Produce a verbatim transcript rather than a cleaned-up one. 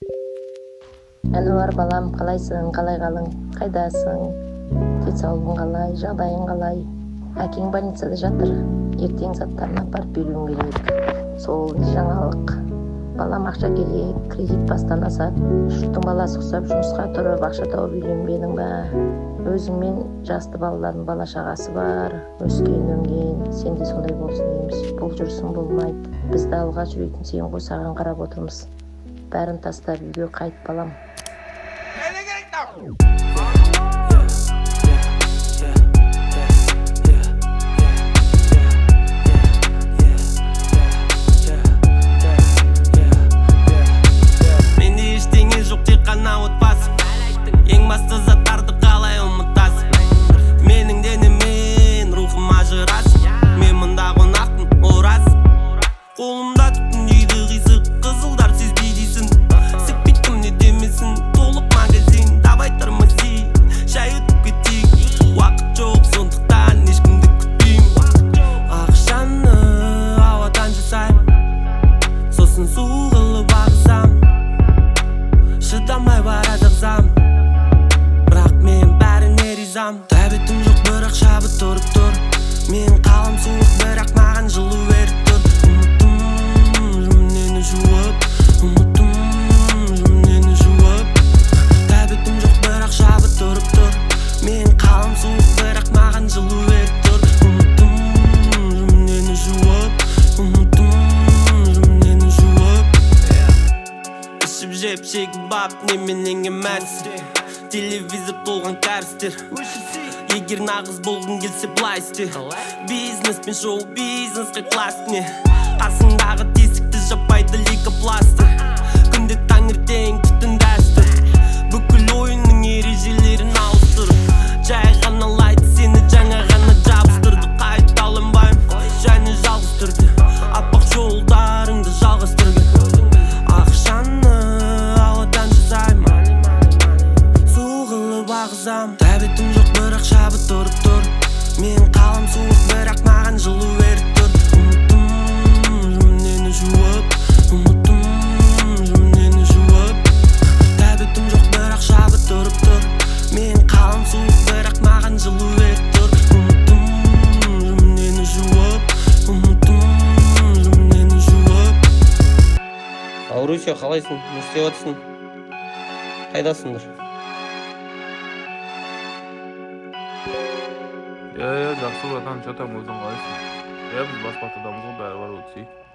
Әнуар балам, қалайсың, қалай қалың, қайдасың, денсаулығың қалай, жағдайың қалай? Әкең больницада жатыр, ертең заттарын апарып беруің керек. Сол жаңалық. Балам, ақша керек, кредит бастан асады. Жұрттың баласы ұқсап жұмысқа тұрып, ақша тауып үйленбедің ба? Өзіңмен жасты балалардың бала шағасы бар, өскен өнген, сен де сондай болсын дейміз. Бұл жүрсің болмайды. Бізді алға жүретін сен ғой, саған қарап отырмыз. Бәрін тастап үйге қайт балам. Менде ештеңе жоқ, тек қана отбасым. Ең басты заттарды қалай ұмытасың? Менің денемен рухым ажырасың. Мен мұнда қонақпын, ол рас. Қолымда түтін үйді қисық, қызылдар сезбей дейсің. Сікпейтім не демесін, толық магазин. Давай тормози, шай өтіп кетейік. Уақыт жоқ, сондықтан ешкімді күтпеймін. Ақшаны ауадан жасаймын, сосын су қылып ағызам. Шыдамай бара жығзам, бірақ мен бәріне ризам. Тәбетім жоқ, бірақ шабыт тұрып тұр. Мен қалым суық, бірақ маған жылу беріп тұр. Ұмыттым жүмінені жуып, ұмыттым жүмінені жуып. Тәбетім жоқ, бірақ шабыт тұрып тұр. Мен қалым суық, бірақ маған жылу беріп тұр. Ұмыттым жүмінені жуып, ұмыттым жүмінені жуып. Ішіп жеп шегіп бап, неменен емәссің. Телевизор толған кәрістер. Егер нағыз болғың келсе былай істе. Бизнес пен шоу бизнеске класс не. Қасыңдағы тесікті жаппайды лейкопластыр. Күнде таңертең түтін дәстүр. Бүкіл ойынның ережелерін ауыстырып, жай ғана лайт сені жаңа ғана жабыстырды. Қайталанбаймын, және жалғыз түрде. Аппақ жолдарыңды жалғастырген. Ақшаны ауадан жасаймын, су қылып ағызам. Тәбетім жоқ, бірақ шабыт тұрып тұр. Мен қалым суық, бірақ маған жылу беріп тұр. Ұмыттым жүмінені жуып, ұмыттым жүмінені жуып. Тәбетім жоқ, бірақ шабыт тұрып тұр. Мен қалым суық, бірақ маған жылу беріп тұр. Ұмыттым жүмінені жуып, ұмыттым жүмінені жуып. Аурусия, қалайсың? Не істеп жатырсың? Қайдасыңдар? Иә, иә, жақсы братан, что там өзің қалайсың? Иә, біз баспақтадамыз ғой, бәрі бар өтсей.